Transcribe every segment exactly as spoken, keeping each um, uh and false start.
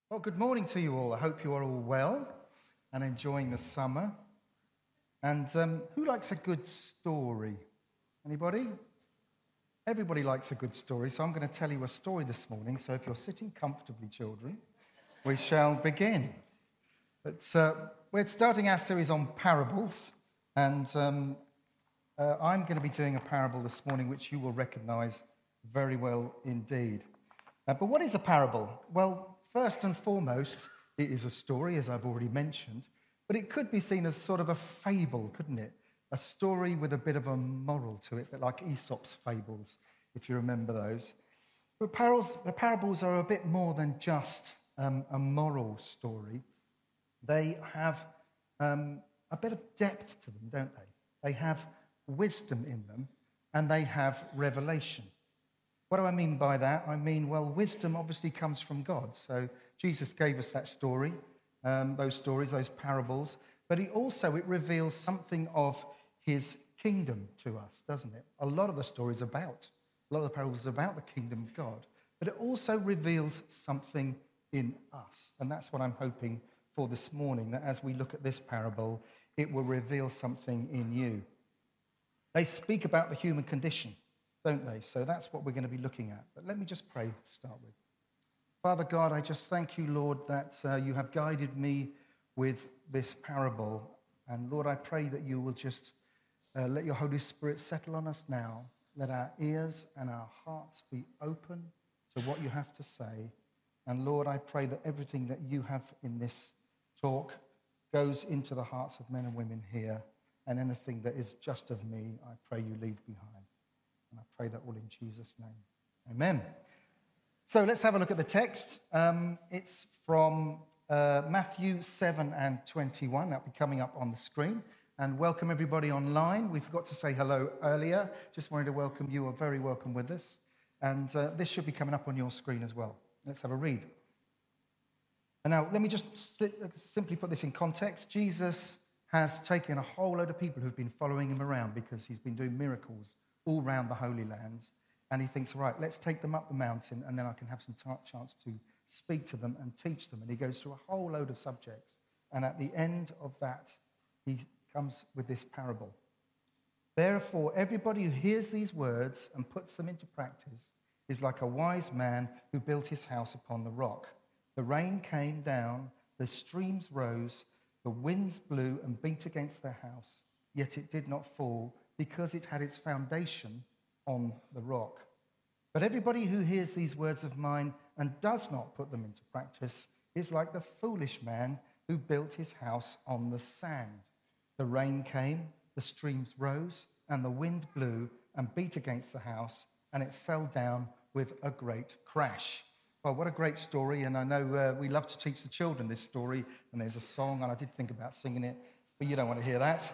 Well, good morning to you all. I hope you are all well and enjoying the summer. And um, who likes a good story? Anybody? Everybody likes a good story, so I'm going to tell you a story this morning. So if you're sitting comfortably, children, we shall begin. But uh, we're starting our series on parables, and um, uh, I'm going to be doing a parable this morning which you will recognize very well indeed. Uh, but what is a parable? Well, first and foremost, it is a story, as I've already mentioned, but it could be seen as sort of a fable, couldn't it? A story with a bit of a moral to it, a bit like Aesop's fables, if you remember those. But parables, the parables are a bit more than just um, a moral story. They have um, a bit of depth to them, don't they? They have wisdom in them, and they have revelation. What do I mean by that? I mean, well, wisdom obviously comes from God. So Jesus gave us that story, um, those stories, those parables. But he also, it reveals something of his kingdom to us, doesn't it? A lot of the stories about, a lot of the parables are about the kingdom of God. But it also reveals something in us. And that's what I'm hoping for this morning, that as we look at this parable, it will reveal something in you. They speak about the human condition, don't they? So that's what we're going to be looking at. But let me just pray to start with. Father God, I just thank you, Lord, that uh, you have guided me with this parable. And Lord, I pray that you will just uh, let your Holy Spirit settle on us now. Let our ears and our hearts be open to what you have to say. And Lord, I pray that everything that you have in this talk goes into the hearts of men and women here. And anything that is just of me, I pray you leave behind. And I pray that all in Jesus' name. Amen. So let's have a look at the text. Um, it's from uh, Matthew seven and twenty-one. That'll be coming up on the screen. And welcome everybody online. We forgot to say hello earlier. Just wanted to welcome you. Are very welcome with us. And uh, this should be coming up on your screen as well. Let's have a read. And now let me just simply put this in context. Jesus has taken a whole load of people who've been following him around because he's been doing miracles all around the Holy Land. And he thinks, right, let's take them up the mountain and then I can have some t- chance to speak to them and teach them. And he goes through a whole load of subjects. And at the end of that, he comes with this parable. Therefore, everybody who hears these words and puts them into practice is like a wise man who built his house upon the rock. The rain came down, the streams rose, the winds blew and beat against their house, yet it did not fall, because it had its foundation on the rock. But everybody who hears these words of mine and does not put them into practice is like the foolish man who built his house on the sand. The rain came, the streams rose, and the wind blew and beat against the house, and it fell down with a great crash. Well, what a great story, and I know uh, we love to teach the children this story, and there's a song, and I did think about singing it, but you don't want to hear that.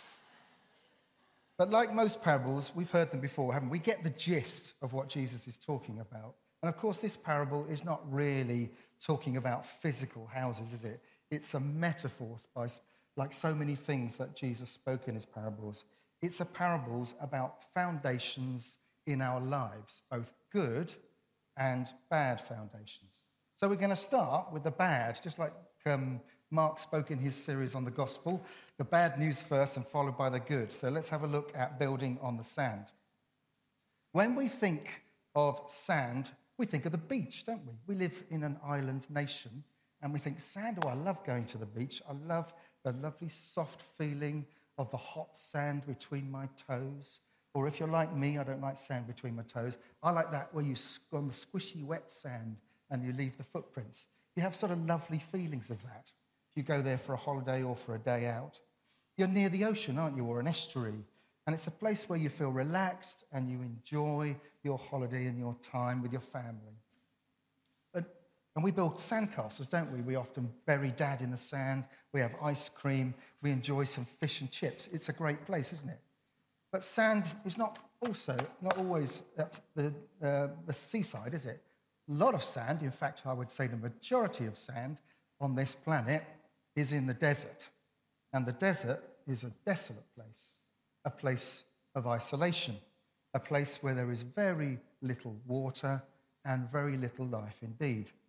But like most parables, we've heard them before, haven't we? We get the gist of what Jesus is talking about. And of course, this parable is not really talking about physical houses, is it? It's a metaphor, by, like so many things that Jesus spoke in his parables. It's a parables about foundations in our lives, both good and bad foundations. So we're going to start with the bad, just like um, Mark spoke in his series on the gospel, the bad news first and followed by the good. So let's have a look at building on the sand. When we think of sand, we think of the beach, don't we? We live in an island nation and we think sand, oh, I love going to the beach. I love the lovely soft feeling of the hot sand between my toes. Or if you're like me, I don't like sand between my toes. I like that where you on the squishy wet sand and you leave the footprints. You have sort of lovely feelings of that. If you go there for a holiday or for a day out. You're near the ocean, aren't you, or an estuary. And it's a place where you feel relaxed and you enjoy your holiday and your time with your family. And, and we build sandcastles, don't we? We often bury dad in the sand. We have ice cream. We enjoy some fish and chips. It's a great place, isn't it? But sand is not also, not always at the, uh, the seaside, is it? A lot of sand, in fact, I would say the majority of sand on this planet is in the desert. And the desert is a desolate place, a place of isolation, a place where there is very little water and very little life indeed.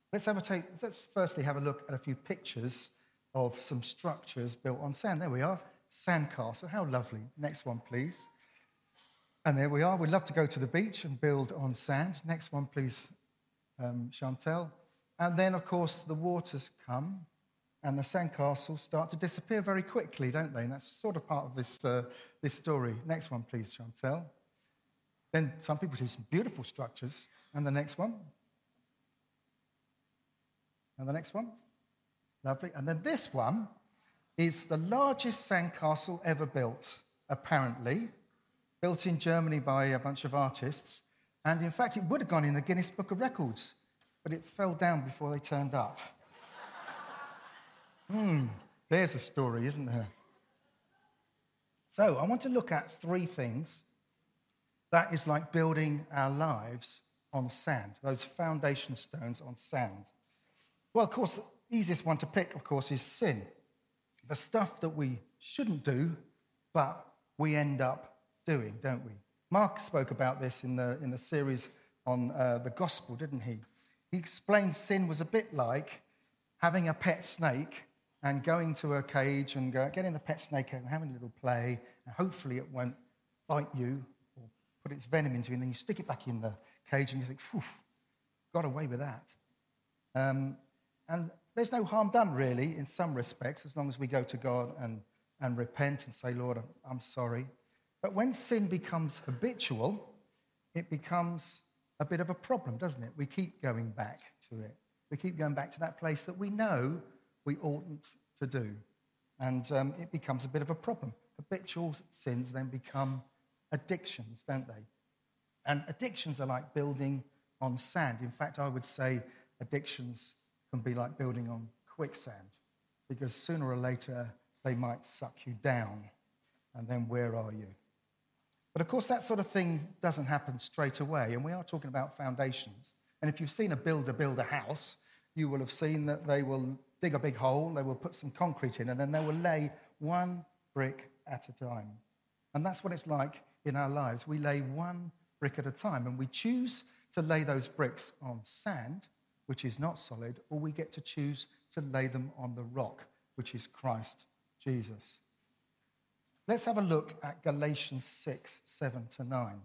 Let's have a take. Let's firstly have a look at a few pictures of some structures built on sand. There we are, sandcastle. How lovely. Next one, please. And there we are. We'd love to go to the beach and build on sand. Next one, please, um, Chantel. And then, of course, the waters come and the sandcastles start to disappear very quickly, don't they? And that's sort of part of this, uh, this story. Next one, please, Chantel. Then some people do some beautiful structures. And the next one. And the next one. Lovely. And then this one is the largest sandcastle ever built, apparently. Built in Germany by a bunch of artists. And in fact, it would have gone in the Guinness Book of Records, but it fell down before they turned up. Hmm, there's a story, isn't there? So I want to look at three things that is like building our lives on sand, those foundation stones on sand. Well, of course, the easiest one to pick, of course, is sin. The stuff that we shouldn't do, but we end up doing, don't we? Mark spoke about this in the, in the series on uh, the gospel, didn't he? He explained sin was a bit like having a pet snake and going to a cage and go, getting the pet snake out and having a little play, and hopefully it won't bite you or put its venom into you, and then you stick it back in the cage and you think, phew, got away with that. Um, and there's no harm done, really, in some respects, as long as we go to God and, and repent and say, Lord, I'm sorry. But when sin becomes habitual, it becomes a bit of a problem, doesn't it? We keep going back to it. We keep going back to that place that we know we oughtn't to do. And um, it becomes a bit of a problem. Habitual sins then become addictions, don't they? And addictions are like building on sand. In fact, I would say addictions can be like building on quicksand, because sooner or later they might suck you down. And then where are you? But of course, that sort of thing doesn't happen straight away. And we are talking about foundations. And if you've seen a builder build a house, you will have seen that they will dig a big hole, they will put some concrete in, and then they will lay one brick at a time. And that's what it's like in our lives. We lay one brick at a time, and we choose to lay those bricks on sand, which is not solid, or we get to choose to lay them on the rock, which is Christ Jesus. Let's have a look at Galatians six, seven to nine.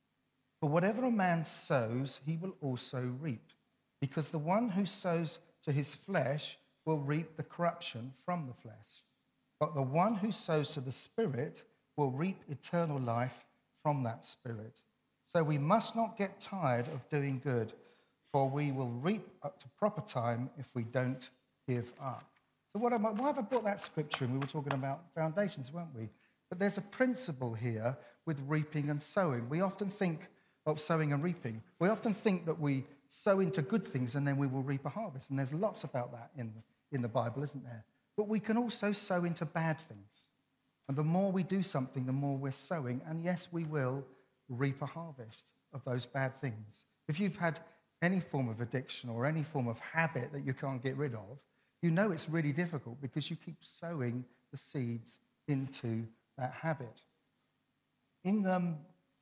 For whatever a man sows, he will also reap, because the one who sows to his flesh will reap the corruption from the flesh. But the one who sows to the Spirit will reap eternal life from that Spirit. So we must not get tired of doing good, for we will reap up to proper time if we don't give up. So what am I, why have I brought that scripture in? We were talking about foundations, weren't we? But there's a principle here with reaping and sowing. We often think of sowing and reaping. We often think that we sow into good things and then we will reap a harvest. And there's lots about that in the, in the Bible, isn't there? But we can also sow into bad things. And the more we do something, the more we're sowing. And yes, we will reap a harvest of those bad things. If you've had any form of addiction or any form of habit that you can't get rid of, you know it's really difficult because you keep sowing the seeds into that habit. In them,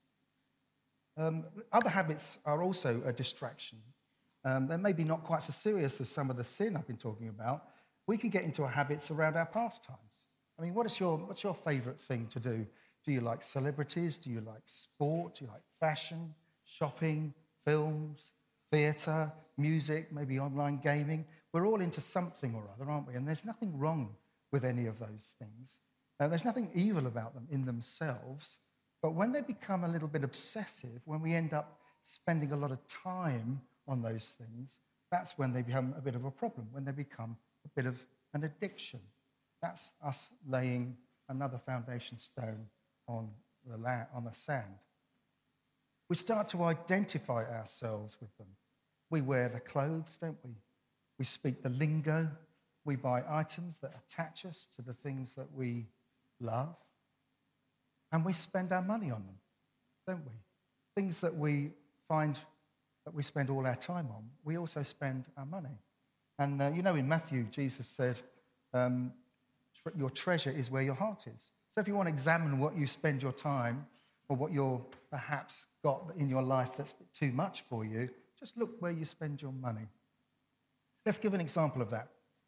um, other habits are also a distraction. Um, they're maybe not quite so serious as some of the sin I've been talking about. We can get into our habits around our pastimes. I mean, what is your, what's your favourite thing to do? Do you like celebrities? Do you like sport? Do you like fashion, shopping, films, theatre, music, maybe online gaming? We're all into something or other, aren't we? And there's nothing wrong with any of those things. Uh, there's nothing evil about them in themselves. But when they become a little bit obsessive, when we end up spending a lot of time on those things, that's when they become a bit of a problem, when they become a bit of an addiction. That's us laying another foundation stone on the land, on the sand. We start to identify ourselves with them. We wear the clothes, don't we? We speak the lingo. We buy items that attach us to the things that we love. And we spend our money on them, don't we? Things that we find that we spend all our time on, we also spend our money. And uh, you know, in Matthew, Jesus said, um, tre- your treasure is where your heart is. So if you want to examine what you spend your time or what you're perhaps got in your life that's too much for you, just look where you spend your money. Let's give an example of that.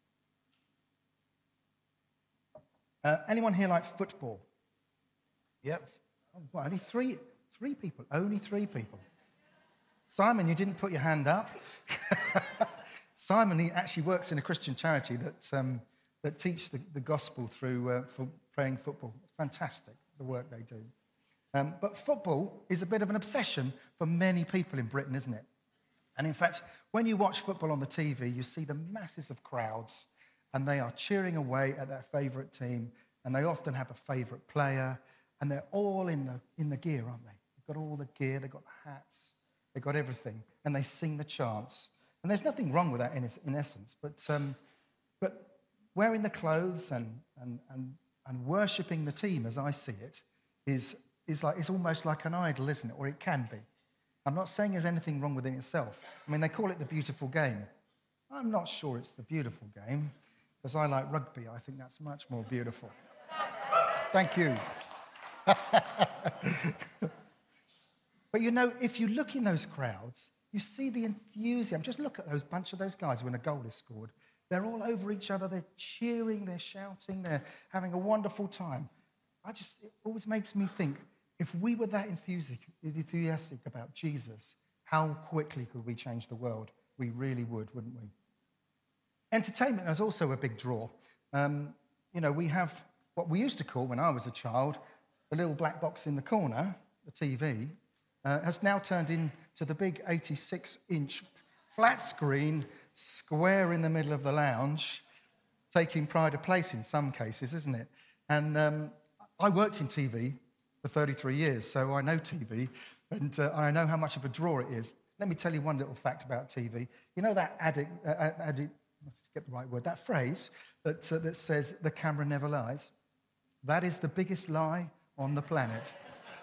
Uh, anyone here like football? Yep. Oh, well, only three, three people. Only three people. Simon, you didn't put your hand up. Simon, he actually works in a Christian charity that um, that teach the, the gospel through uh, for playing football. Fantastic, the work they do. Um, but football is a bit of an obsession for many people in Britain, isn't it? And in fact, when you watch football on the T V, you see the masses of crowds, and they are cheering away at their favourite team, and they often have a favourite player, and they're all in the in the gear, aren't they? They've got all the gear, they've got the hats, they've got everything, and they sing the chants. And there's nothing wrong with that in, in essence, but um, but wearing the clothes and and and and worshipping the team, as I see it, is is like it's almost like an idol, isn't it? Or it can be. I'm not saying there's anything wrong with it itself. I mean, they call it the beautiful game. I'm not sure it's the beautiful game, because I like rugby. I think that's much more beautiful. Thank you. But you know, if you look in those crowds, you see the enthusiasm. Just look at those bunch of those guys when a goal is scored. They're all over each other. They're cheering. They're shouting. They're having a wonderful time. I just, it always makes me think, if we were that enthusiastic about Jesus, how quickly could we change the world? We really would, wouldn't we? Entertainment is also a big draw. Um, you know, we have what we used to call, when I was a child, the little black box in the corner, the T V, uh, has now turned into the big eighty-six inch flat screen, square in the middle of the lounge, taking pride of place in some cases, isn't it? And um, I worked in T V for thirty-three years, so I know T V, and uh, I know how much of a draw it is. Let me tell you one little fact about T V. You know that addict, uh, addict let's get the right word, that phrase that, uh, that says, the camera never lies? That is the biggest lie on the planet.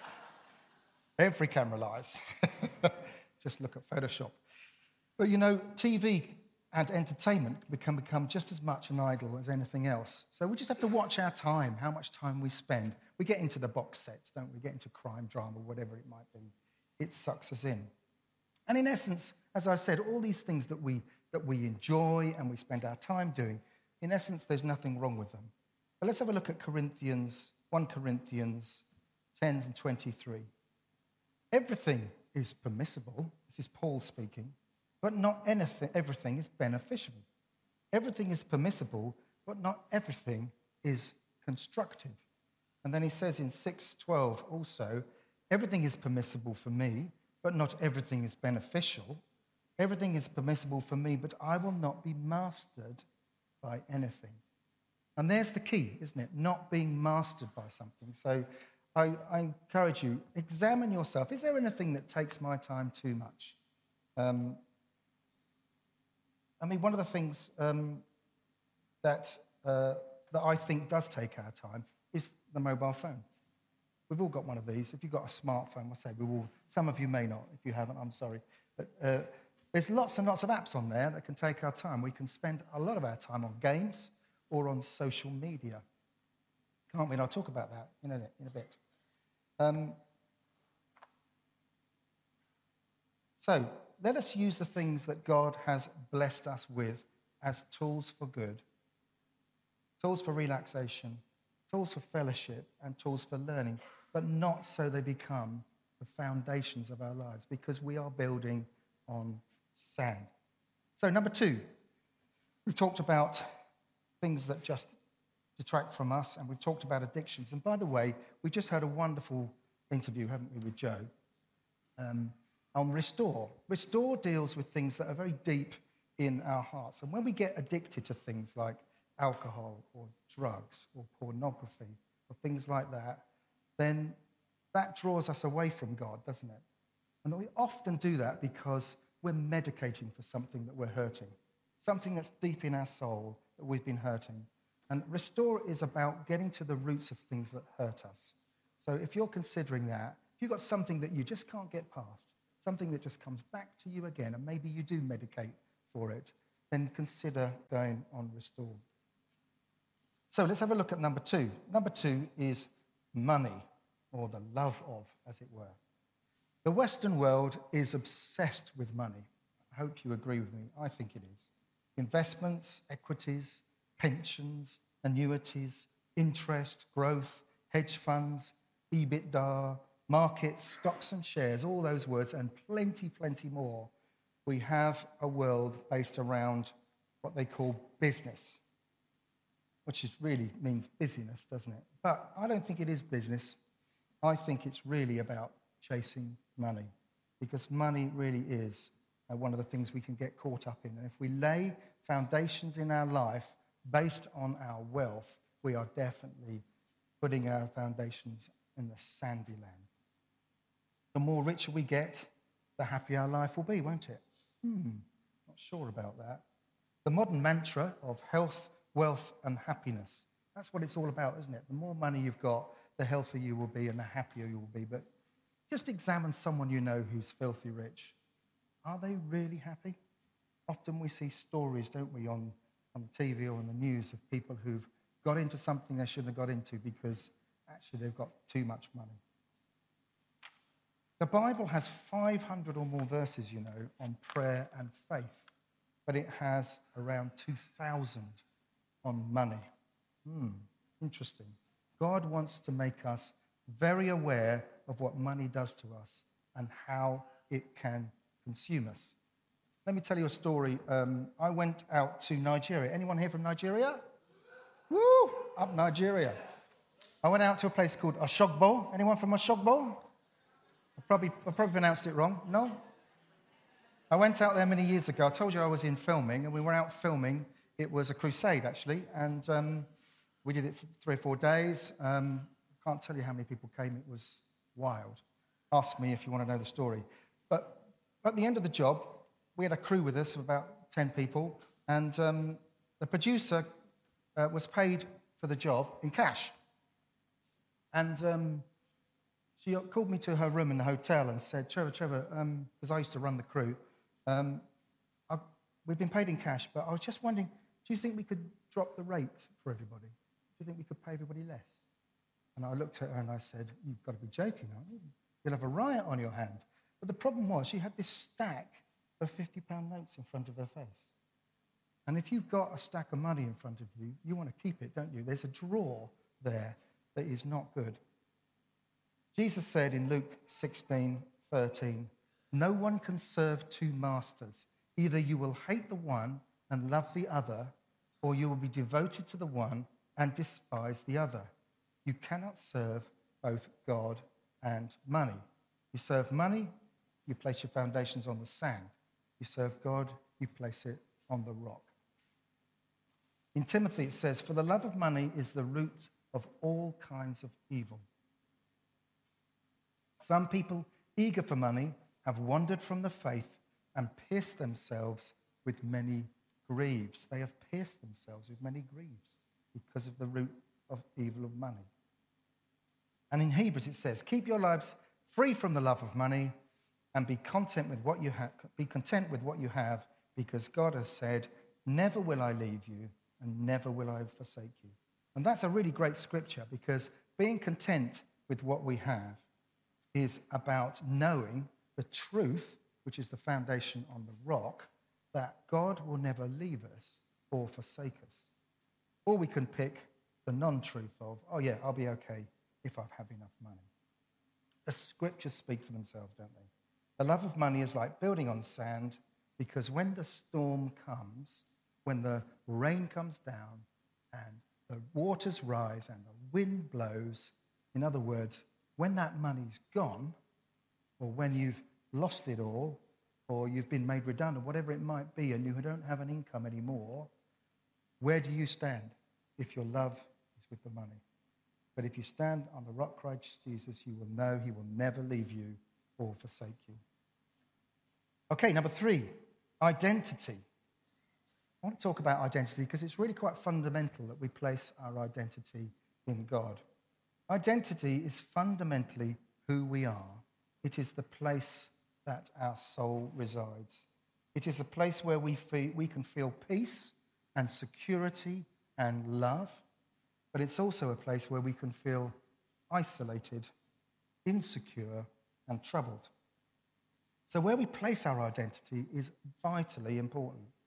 Every camera lies. Just look at Photoshop. But you know, T V and entertainment can become just as much an idol as anything else. So we just have to watch our time, how much time we spend. We get into the box sets, don't we? We get into crime drama, whatever it might be. It sucks us in. And in essence, as I said, all these things that we that we enjoy and we spend our time doing, in essence, there's nothing wrong with them. But let's have a look at Corinthians, First Corinthians ten and twenty-three. Everything is permissible, this is Paul speaking, but not anything, everything is beneficial. Everything is permissible, but not everything is constructive. And then he says in six twelve also, everything is permissible for me, but not everything is beneficial. Everything is permissible for me, but I will not be mastered by anything. And there's the key, isn't it? Not being mastered by something. So I, I encourage you, examine yourself. Is there anything that takes my time too much? Um, I mean, one of the things um, that, uh, that I think does take our time is the mobile phone. We've all got one of these. If you've got a smartphone, I say we will. Some of you may not. If you haven't, I'm sorry. But uh, there's lots and lots of apps on there that can take our time. We can spend a lot of our time on games or on social media. Can't we? And I'll talk about that in a, in a bit. Um, so let us use the things that God has blessed us with as tools for good, tools for relaxation, tools for fellowship, and tools for learning, but not so they become the foundations of our lives, because we are building on sand. So number two, we've talked about things that just detract from us, and we've talked about addictions. And by the way, we just had a wonderful interview, haven't we, with Joe, um, on Restore. Restore deals with things that are very deep in our hearts. And when we get addicted to things like alcohol or drugs or pornography or things like that, then that draws us away from God, doesn't it? And we often do that because we're medicating for something that we're hurting, something that's deep in our soul that we've been hurting. And Restore is about getting to the roots of things that hurt us. So if you're considering that, if you've got something that you just can't get past, something that just comes back to you again, and maybe you do medicate for it, then consider going on Restore. So let's have a look at number two. Number two is money, or the love of, as it were. The Western world is obsessed with money. I hope you agree with me. I think it is. investments, equities, pensions, annuities, interest, growth, hedge funds, EBITDA, markets, stocks and shares, all those words, and plenty, plenty more. We have a world based around what they call business, which is really means busyness, doesn't it? But I don't think it is business. I think it's really about chasing money, because money really is uh, one of the things we can get caught up in. And if we lay foundations in our life based on our wealth, we are definitely putting our foundations in the sandy land. The more richer we get, the happier our life will be, won't it? Hmm, not sure about that. The modern mantra of health, wealth, and happiness, that's what it's all about, isn't it? The more money you've got, the healthier you will be and the happier you will be. But just examine someone you know who's filthy rich. Are they really happy? Often we see stories, don't we, on, on the T V or on the news of people who've got into something they shouldn't have got into because actually they've got too much money. The Bible has five hundred or more verses, you know, on prayer and faith, but it has around two thousand on money. Hmm, interesting. God wants to make us very aware of what money does to us and how it can consume us. Let me tell you a story. Um, I went out to Nigeria. Anyone here from Nigeria? Woo! Up Nigeria. I went out to a place called Oshogbo. Anyone from Oshogbo? I probably, I probably pronounced it wrong. No? I went out there many years ago. I told you I was in filming, and we were out filming. It was a crusade, actually, and um, we did it for three or four days. Um, I can't tell you how many people came. It was wild. Ask me if you want to know the story. But at the end of the job, we had a crew with us of about ten people, and um, the producer uh, was paid for the job in cash. And um, she called me to her room in the hotel and said, Trevor, Trevor, because um, I used to run the crew, um, I, we've been paid in cash, but I was just wondering, do you think we could drop the rate for everybody? Do you think we could pay everybody less? And I looked at her and I said, you've got to be joking, aren't you? You'll have a riot on your hand. But the problem was she had this stack of fifty pound notes in front of her face. And if you've got a stack of money in front of you, you want to keep it, don't you? There's a drawer there that is not good. Jesus said in Luke sixteen thirteen, no one can serve two masters. Either you will hate the one and love the other, or you will be devoted to the one and despise the other. You cannot serve both God and money. You serve money, you place your foundations on the sand. You serve God, you place it on the rock. In Timothy it says, for the love of money is the root of all kinds of evil. Some people eager for money have wandered from the faith and pierced themselves with many griefs. They have pierced themselves with many griefs because of the root of evil of money. And in Hebrews it says, keep your lives free from the love of money and be content with what you have, be content with what you have, because God has said, never will I leave you and never will I forsake you. And that's a really great scripture, because being content with what we have is about knowing the truth, which is the foundation on the rock, that God will never leave us or forsake us. Or we can pick the non-truth of, oh yeah, I'll be okay if I have enough money. The scriptures speak for themselves, don't they? The love of money is like building on sand, because when the storm comes, when the rain comes down and the waters rise and the wind blows, in other words, when that money's gone, or when you've lost it all, or you've been made redundant, whatever it might be, and you don't have an income anymore, where do you stand if your love is with the money? But if you stand on the rock Christ Jesus, you will know he will never leave you or forsake you. Okay, number three, identity. I want to talk about identity because it's really quite fundamental that we place our identity in God. Identity is fundamentally who we are. It is the place that our soul resides. It is a place where we feel, we can feel peace and security and love, but it's also a place where we can feel isolated, insecure, and troubled. So where we place our identity is vitally important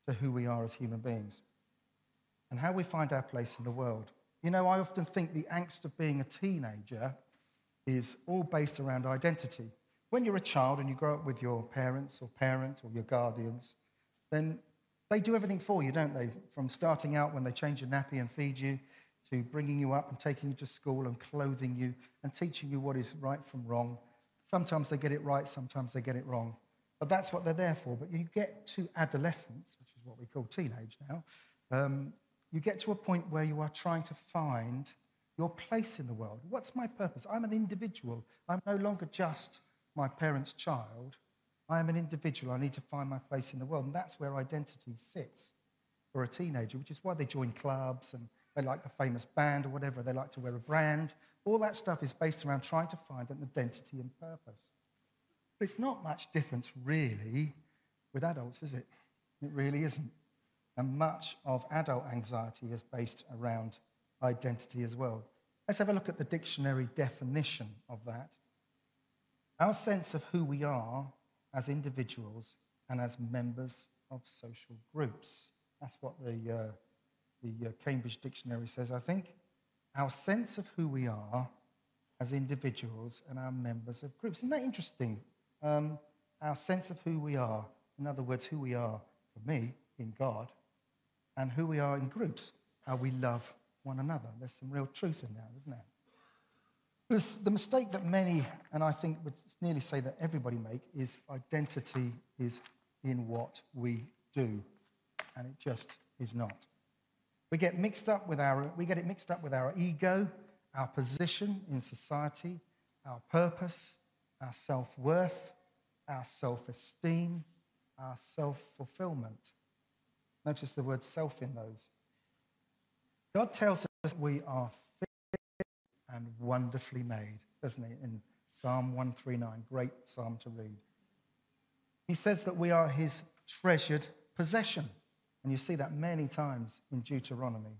to who we are as human beings and how we find our place in the world. You know, I often think the angst of being a teenager is all based around identity. When you're a child and you grow up with your parents or parent or your guardians, then they do everything for you, don't they? From starting out when they change your nappy and feed you, to bringing you up and taking you to school and clothing you and teaching you what is right from wrong. Sometimes they get it right, sometimes they get it wrong. But that's what they're there for. But you get to adolescence, which is what we call teenage now, um, you get to a point where you are trying to find your place in the world. What's my purpose? I'm an individual. I'm no longer just my parents' child. I am an individual. I need to find my place in the world. And that's where identity sits for a teenager, which is why they join clubs and they like the famous band or whatever. They like to wear a brand. All that stuff is based around trying to find an identity and purpose. But it's not much difference, really, with adults, is it? It really isn't. And much of adult anxiety is based around identity as well. Let's have a look at the dictionary definition of that. Our sense of who we are as individuals and as members of social groups. That's what the, uh, the uh, Cambridge Dictionary says, I think. Our sense of who we are as individuals and our members of groups. Isn't that interesting? Um, our sense of who we are, in other words, who we are, for me, in God, and who we are in groups, how we love one another. There's some real truth in that, isn't there? There's the mistake that many, and I think would nearly say that everybody make, is identity is in what we do, and it just is not. We get mixed up with our, we get it mixed up with our ego, our position in society, our purpose, our self-worth, our self-esteem, our self-fulfillment. Notice the word self in those. God tells us we are fearfully and wonderfully made, doesn't he, in Psalm one thirty-nine, great psalm to read. He says that we are his treasured possession, and you see that many times in Deuteronomy.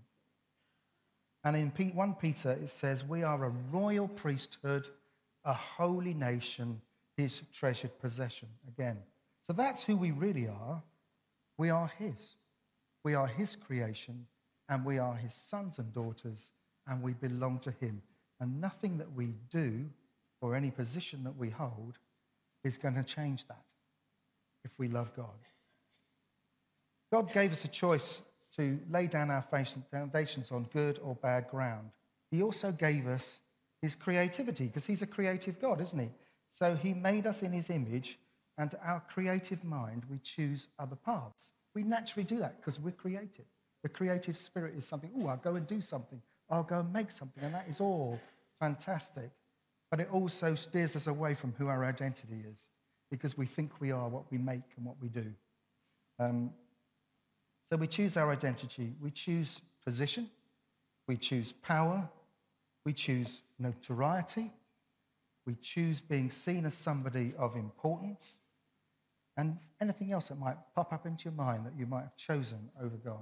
And in First Peter it says we are a royal priesthood, a holy nation, his treasured possession, again. So that's who we really are. We are his. We are his creation, and we are his sons and daughters, and we belong to him. And nothing that we do or any position that we hold is going to change that if we love God. God gave us a choice to lay down our foundations on good or bad ground. He also gave us his creativity, because he's a creative God, isn't he? So he made us in his image, and our creative mind, we choose other paths. We naturally do that because we're creative. The creative spirit is something, oh, I'll go and do something. I'll go and make something, and that is all fantastic. But it also steers us away from who our identity is, because we think we are what we make and what we do. Um, so we choose our identity. We choose position. We choose power. We choose notoriety. We choose being seen as somebody of importance. And anything else that might pop up into your mind that you might have chosen over God.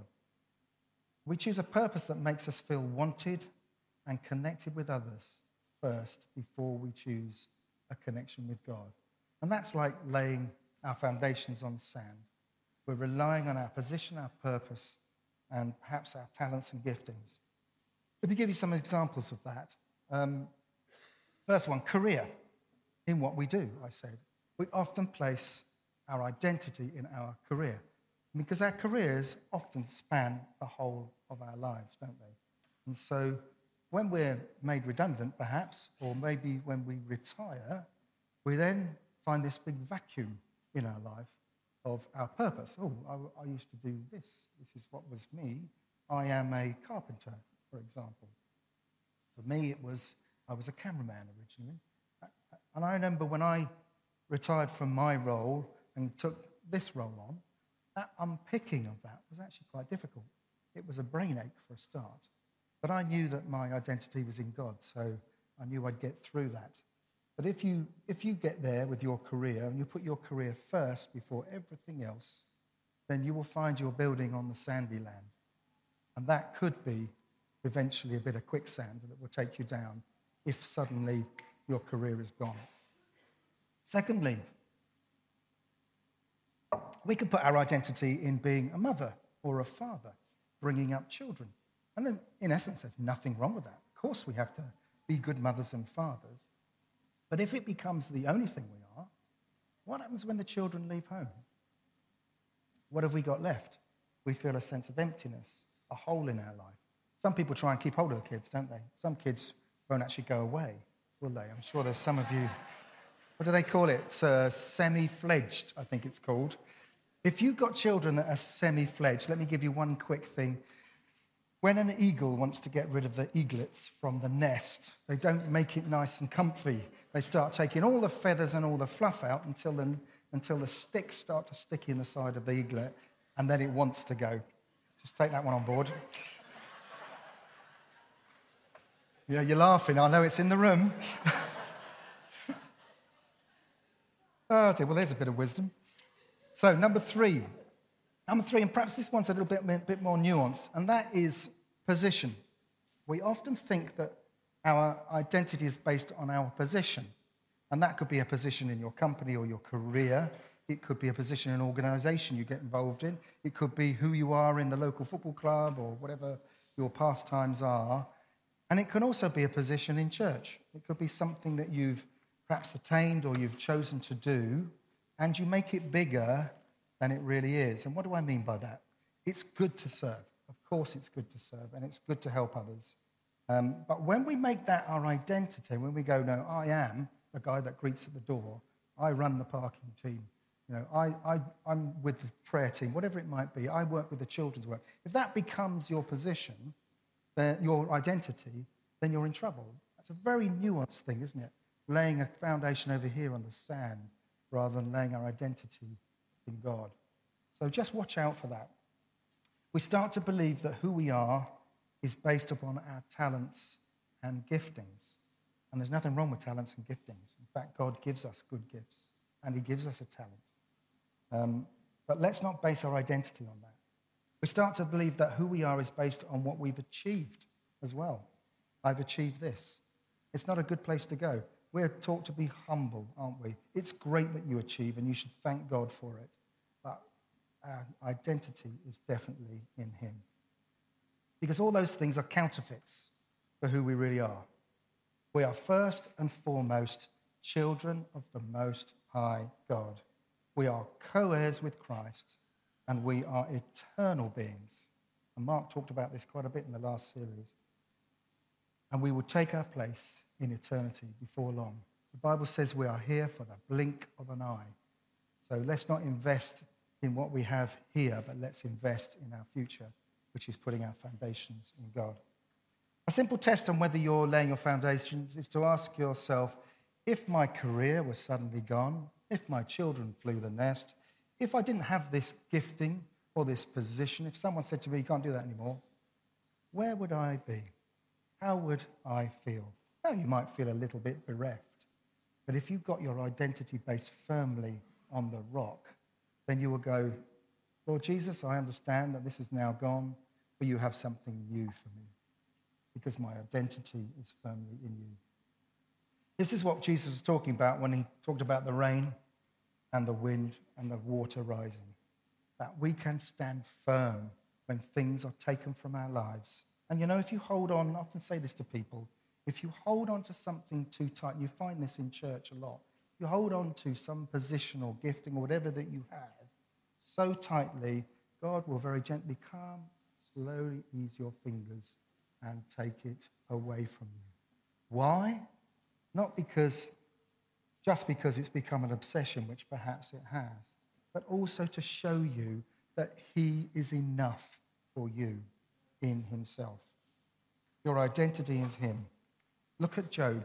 We choose a purpose that makes us feel wanted and connected with others first before we choose a connection with God. And that's like laying our foundations on sand. We're relying on our position, our purpose, and perhaps our talents and giftings. Let me give you some examples of that. Um, first one, career. In what we do, I said. We often place our identity in our career, because our careers often span the whole of our lives, don't they? And so when we're made redundant, perhaps, or maybe when we retire, we then find this big vacuum in our life of our purpose. Oh, I, I used to do this. This is what was me. I am a carpenter, for example. For me, it was, I was a cameraman originally. And I remember when I retired from my role and took this role on, that unpicking of that was actually quite difficult. It was a brain ache for a start. But I knew that my identity was in God, so I knew I'd get through that. But if you, if you get there with your career, and you put your career first before everything else, then you will find you're building on the sandy land. And that could be eventually a bit of quicksand that will take you down if suddenly your career is gone. Secondly, We could put our identity in being a mother or a father, bringing up children. And then, in essence, there's nothing wrong with that. Of course, we have to be good mothers and fathers. But if it becomes the only thing we are, what happens when the children leave home? What have we got left? We feel a sense of emptiness, a hole in our life. Some people try and keep hold of the kids, don't they? Some kids won't actually go away, will they? I'm sure there's some of you, what do they call it? Uh, semi-fledged, I think it's called. If you've got children that are semi-fledged, let me give you one quick thing. When an eagle wants to get rid of the eaglets from the nest, they don't make it nice and comfy. They start taking all the feathers and all the fluff out until the, until the sticks start to stick in the side of the eaglet, and then it wants to go. Just take that one on board. Yeah, you're laughing. I know it's in the room. Oh, dear. Well, there's a bit of wisdom. So, number three. Number three, and perhaps this one's a little bit, bit more nuanced, and that is position. We often think that our identity is based on our position, and that could be a position in your company or your career. It could be a position in an organisation you get involved in. It could be who you are in the local football club or whatever your pastimes are. And it can also be a position in church. It could be something that you've perhaps attained or you've chosen to do, and you make it bigger than it really is. And what do I mean by that? It's good to serve. Of course it's good to serve, and it's good to help others. Um, but when we make that our identity, when we go, no, I am the guy that greets at the door, I run the parking team, you know, I, I, I'm with the prayer team, whatever it might be, I work with the children's work. If that becomes your position, then your identity, then you're in trouble. That's a very nuanced thing, isn't it? Laying a foundation over here on the sand rather than laying our identity in God. So just watch out for that. We start to believe that who we are is based upon our talents and giftings. And there's nothing wrong with talents and giftings. In fact, God gives us good gifts, and he gives us a talent. Um, but let's not base our identity on that. We start to believe that who we are is based on what we've achieved as well. I've achieved this. It's not a good place to go. We're taught to be humble, aren't we? It's great that you achieve, and you should thank God for it. But our identity is definitely in him. Because all those things are counterfeits for who we really are. We are first and foremost children of the Most High God. We are co-heirs with Christ, and we are eternal beings. And Mark talked about this quite a bit in the last series. And we will take our place in eternity before long. The Bible says we are here for the blink of an eye. So let's not invest in what we have here, but let's invest in our future, which is putting our foundations in God. A simple test on whether you're laying your foundations is to ask yourself, if my career was suddenly gone, if my children flew the nest, if I didn't have this gifting or this position, if someone said to me, you can't do that anymore, where would I be? How would I feel? Now, you might feel a little bit bereft, but if you've got your identity based firmly on the rock, then you will go, Lord Jesus, I understand that this is now gone, but you have something new for me because my identity is firmly in you. This is what Jesus was talking about when he talked about the rain and the wind and the water rising, that we can stand firm when things are taken from our lives. And you know, if you hold on, I often say this to people, if you hold on to something too tight, and you find this in church a lot, you hold on to some position or gifting or whatever that you have so tightly, God will very gently come, slowly ease your fingers and take it away from you. Why? Not because, just because it's become an obsession, which perhaps it has, but also to show you that he is enough for you in himself. Your identity is him. Look at Job.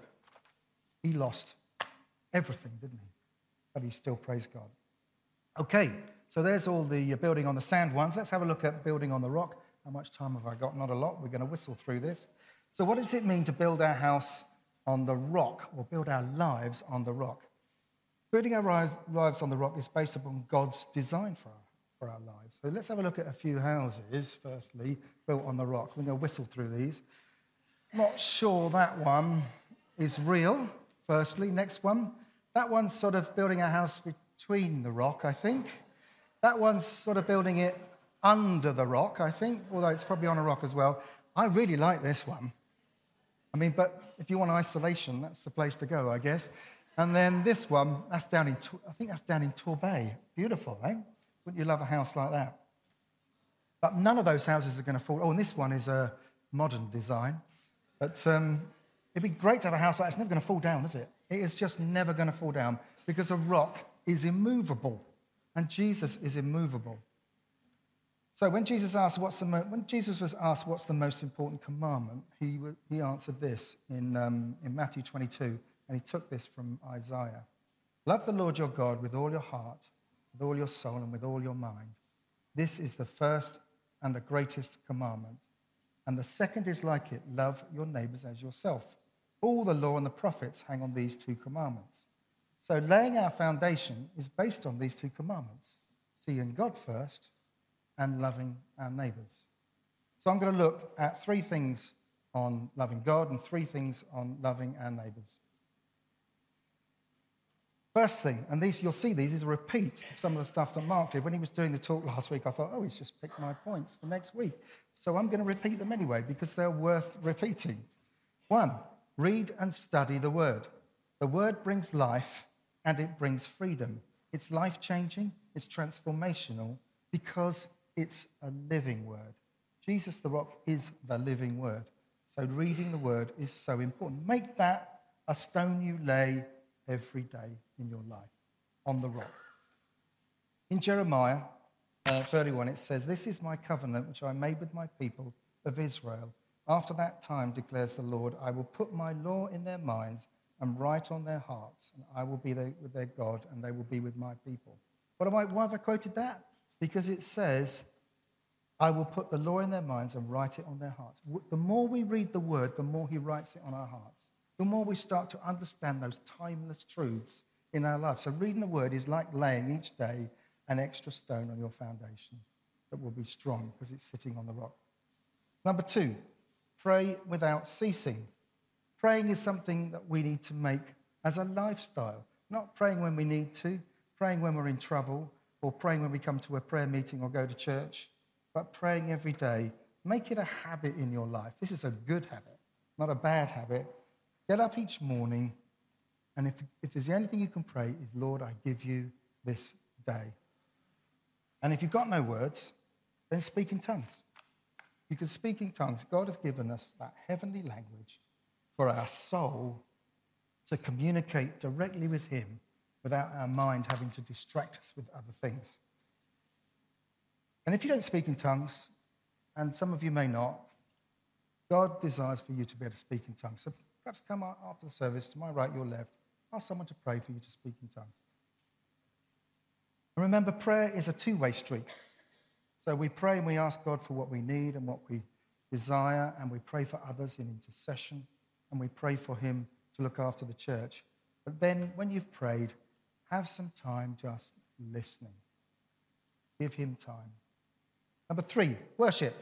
He lost everything, didn't he? But he still praised God. Okay, so there's all the building on the sand ones. Let's have a look at building on the rock. How much time have I got? Not a lot. We're going to whistle through this. So what does it mean to build our house on the rock, or build our lives on the rock? Building our lives on the rock is based upon God's design for our, for our lives. So let's have a look at a few houses, firstly, built on the rock. We're going to whistle through these. Not sure that one is real, firstly. Next one. That one's sort of building a house between the rock, I think. That one's sort of building it under the rock, I think, although it's probably on a rock as well. I really like this one. I mean, but if you want isolation, that's the place to go, I guess. And then this one, that's down in, I think that's down in Torbay. Beautiful, eh? Wouldn't you love a house like that? But none of those houses are going to fall. Oh, and this one is a modern design. But um, it'd be great to have a house like that. It's never going to fall down, is it? It is just never going to fall down because a rock is immovable, and Jesus is immovable. So when Jesus asked, "What's the mo-, when Jesus was asked what's the most important commandment, he he answered this in um, in Matthew twenty-two, and he took this from Isaiah: "Love the Lord your God with all your heart, with all your soul, and with all your mind. This is the first and the greatest commandment. And the second is like it: love your neighbors as yourself. All the law and the prophets hang on these two commandments." So laying our foundation is based on these two commandments: seeing God first and loving our neighbors. So I'm going to look at three things on loving God and three things on loving our neighbors. First thing, and these you'll see these is a repeat of some of the stuff that Mark did. When he was doing the talk last week, I thought, oh, he's just picked my points for next week. So I'm going to repeat them anyway because they're worth repeating. One, read and study the word. The word brings life and it brings freedom. It's life-changing, it's transformational because it's a living word. Jesus the rock is the living word. So reading the word is so important. Make that a stone you lay every day in your life, on the rock. In Jeremiah uh, thirty-one, it says, "This is my covenant which I made with my people of Israel. After that time, declares the Lord, I will put my law in their minds and write on their hearts, and I will be their, with their God, and they will be with my people." What am I, why have I quoted that? Because it says, I will put the law in their minds and write it on their hearts. The more we read the word, the more he writes it on our hearts. The more we start to understand those timeless truths in our life. So reading the word is like laying each day an extra stone on your foundation that will be strong because it's sitting on the rock. Number two, pray without ceasing. Praying is something that we need to make as a lifestyle. Not praying when we need to, praying when we're in trouble, or praying when we come to a prayer meeting or go to church, but praying every day. Make it a habit in your life. This is a good habit, not a bad habit. Get up each morning, and if, if there's anything you can pray is, Lord, I give you this day. And if you've got no words, then speak in tongues. You can speak in tongues. God has given us that heavenly language for our soul to communicate directly with him without our mind having to distract us with other things. And if you don't speak in tongues, and some of you may not, God desires for you to be able to speak in tongues. So perhaps come out after the service, to my right, your left, ask someone to pray for you to speak in tongues. And remember, prayer is a two-way street. So we pray and we ask God for what we need and what we desire, and we pray for others in intercession, and we pray for him to look after the church. But then when you've prayed, have some time just listening. Give him time. Number three, worship.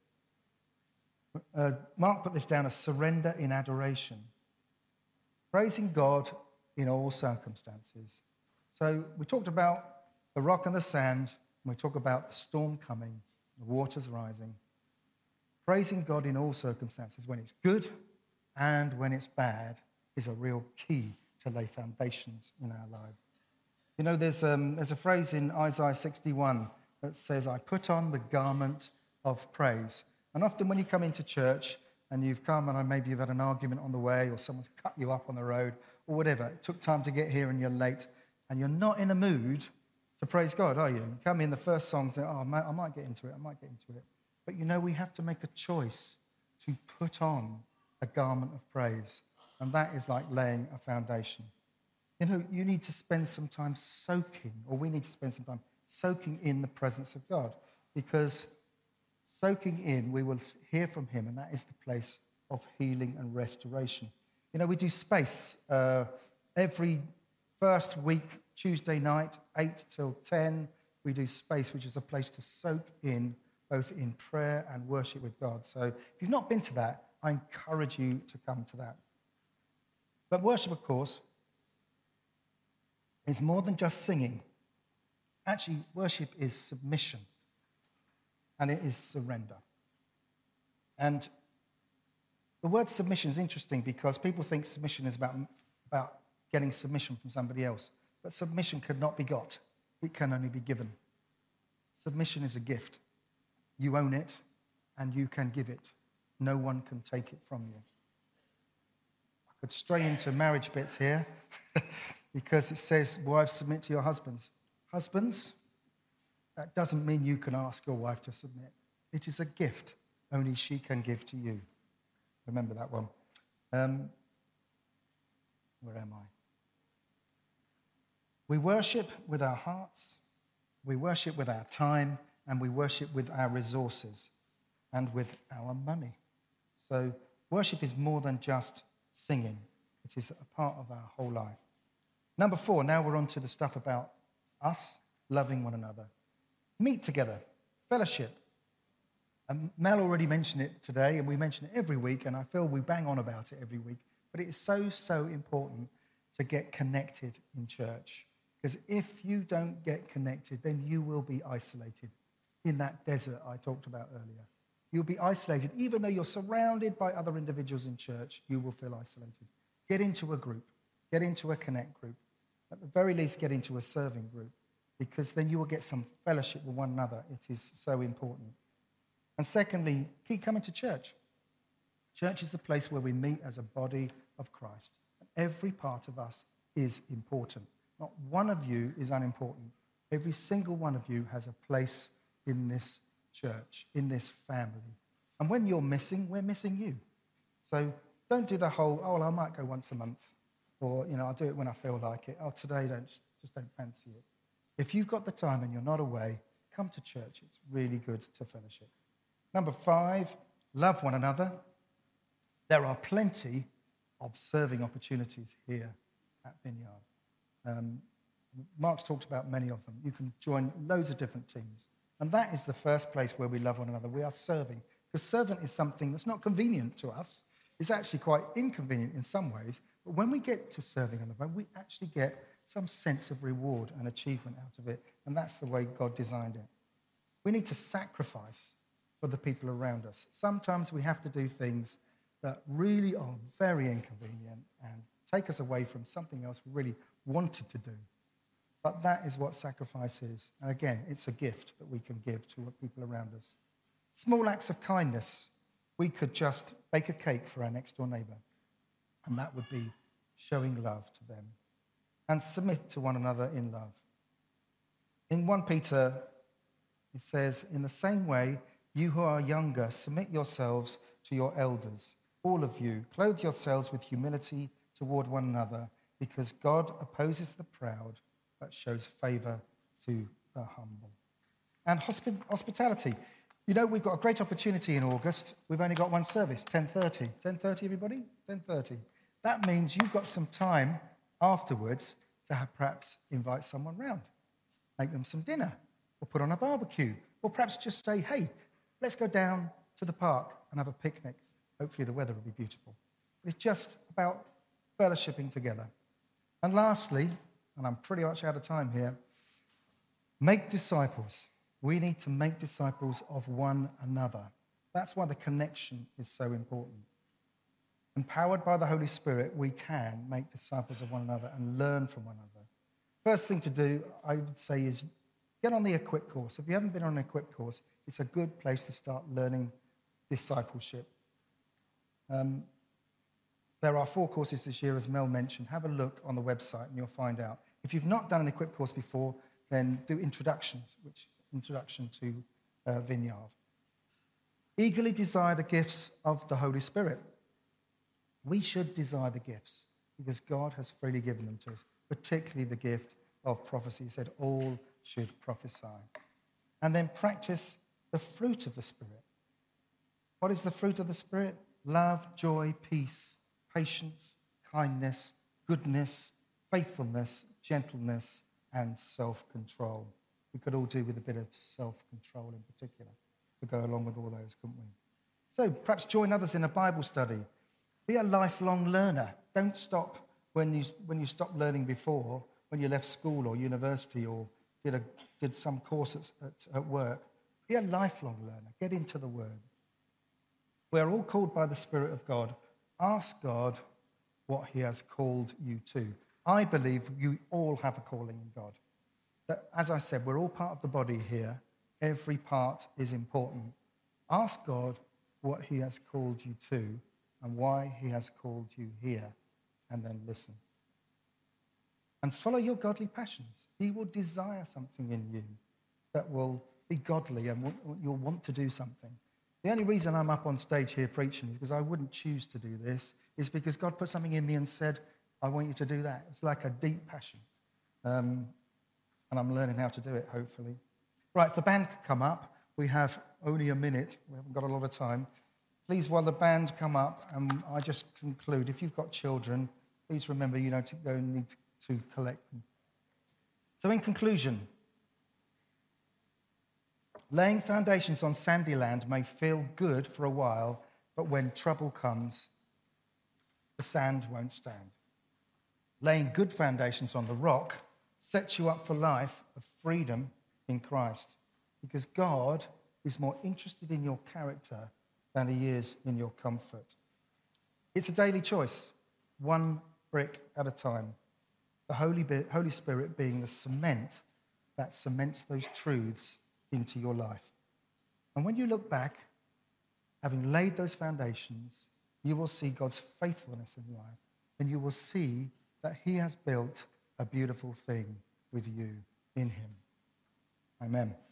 Uh, Mark put this down as surrender in adoration. Praising God in all circumstances. So we talked about the rock and the sand, and we talk about the storm coming, the waters rising. Praising God in all circumstances, when it's good and when it's bad, is a real key to lay foundations in our lives. You know, there's, um, there's a phrase in Isaiah sixty-one that says, I put on the garment of praise. And often when you come into church and you've come and maybe you've had an argument on the way or someone's cut you up on the road or whatever, it took time to get here and you're late and you're not in a mood to praise God, are you? You come in, the first song, say, oh, I might get into it, I might get into it. But you know, we have to make a choice to put on a garment of praise. And that is like laying a foundation. You know, you need to spend some time soaking, or we need to spend some time soaking in the presence of God, because soaking in, we will hear from him, and that is the place of healing and restoration. You know, we do space uh, every first week, Tuesday night, eight till ten. We do space, which is a place to soak in, both in prayer and worship with God. So if you've not been to that, I encourage you to come to that. But worship, of course, is more than just singing. Actually, worship is submission, and it is surrender. And the word submission is interesting because people think submission is about, about getting submission from somebody else. But submission cannot be got. It can only be given. Submission is a gift. You own it, and you can give it. No one can take it from you. I could stray into marriage bits here because it says, wives, submit to your husbands. Husbands, that doesn't mean you can ask your wife to submit. It is a gift only she can give to you. Remember that one. Um, where am I? We worship with our hearts, we worship with our time, and we worship with our resources and with our money. So worship is more than just singing. It is a part of our whole life. Number four, now we're on to the stuff about us loving one another. Meet together, fellowship. And Mel already mentioned it today, and we mention it every week, and I feel we bang on about it every week. But it is so, so important to get connected in church. Because if you don't get connected, then you will be isolated in that desert I talked about earlier. You'll be isolated. Even though you're surrounded by other individuals in church, you will feel isolated. Get into a group. Get into a connect group. At the very least, get into a serving group, because then you will get some fellowship with one another. It is so important. And secondly, keep coming to church. Church is a place where we meet as a body of Christ. Every part of us is important. Not one of you is unimportant. Every single one of you has a place in this church, in this family. And when you're missing, we're missing you. So don't do the whole, oh, well, I might go once a month. Or, you know, I'll do it when I feel like it. Oh, today, don't just, just don't fancy it. If you've got the time and you're not away, come to church. It's really good to fellowship. Number five, love one another. There are plenty of serving opportunities here at Vineyard. Um, Mark's talked about many of them. You can join loads of different teams. And that is the first place where we love one another. We are serving. Because servant is something that's not convenient to us. It's actually quite inconvenient in some ways. But when we get to serving another, we actually get some sense of reward and achievement out of it. And that's the way God designed it. We need to sacrifice for the people around us. Sometimes we have to do things that really are very inconvenient and take us away from something else we really wanted to do. But that is what sacrifice is. And again, it's a gift that we can give to people around us. Small acts of kindness. We could just bake a cake for our next door neighbour, and that would be showing love to them. And submit to one another in love. In First Peter, it says, in the same way, you who are younger, submit yourselves to your elders. All of you, clothe yourselves with humility toward one another, because God opposes the proud, but shows favour to the humble. And hospi- hospitality. You know, we've got a great opportunity in August. We've only got one service, ten thirty. ten thirty, everybody? ten thirty. That means you've got some time afterwards to have perhaps invite someone round, make them some dinner, or put on a barbecue, or perhaps just say, hey, let's go down to the park and have a picnic. Hopefully the weather will be beautiful. But it's just about fellowshipping together. And lastly, and I'm pretty much out of time here, make disciples. We need to make disciples of one another. That's why the connection is so important. Empowered by the Holy Spirit, we can make disciples of one another and learn from one another. First thing to do, I would say, is get on the Equip course. If you haven't been on an Equip course, it's a good place to start learning discipleship. Um, there are four courses this year, as Mel mentioned. Have a look on the website and you'll find out. If you've not done an Equip course before, then do introductions, which is introduction to uh, Vineyard. Eagerly desire the gifts of the Holy Spirit. We should desire the gifts because God has freely given them to us, particularly the gift of prophecy. He said all should prophesy. And then practice the fruit of the Spirit. What is the fruit of the Spirit? Love, joy, peace, patience, kindness, goodness, faithfulness, gentleness, and self-control. We could all do with a bit of self-control in particular to go along with all those, couldn't we? So perhaps join others in a Bible study. Be a lifelong learner. Don't stop when you, when you stop learning before, when you left school or university or did, a, did some course at, at, at work. Be a lifelong learner. Get into the Word. We're all called by the Spirit of God. Ask God what he has called you to. I believe you all have a calling in God. That, as I said, we're all part of the body here. Every part is important. Ask God what he has called you to and why he has called you here, and then listen. And follow your godly passions. He will desire something in you that will be godly and you'll want to do something. The only reason I'm up on stage here preaching is because I wouldn't choose to do this, is because God put something in me and said, I want you to do that. It's like a deep passion. Um, and I'm learning how to do it, hopefully. Right, if the band could come up, we have only a minute. We haven't got a lot of time. Please, while the band come up, and I just conclude, if you've got children, please remember you don't go and need to collect them. So in conclusion, laying foundations on sandy land may feel good for a while, but when trouble comes, the sand won't stand. Laying good foundations on the rock sets you up for life of freedom in Christ, because God is more interested in your character than he is in your comfort. It's a daily choice, one brick at a time. The Holy, Holy Spirit being the cement that cements those truths into your life. And when you look back, having laid those foundations, you will see God's faithfulness in life, and you will see that he has built a beautiful thing with you in him. Amen.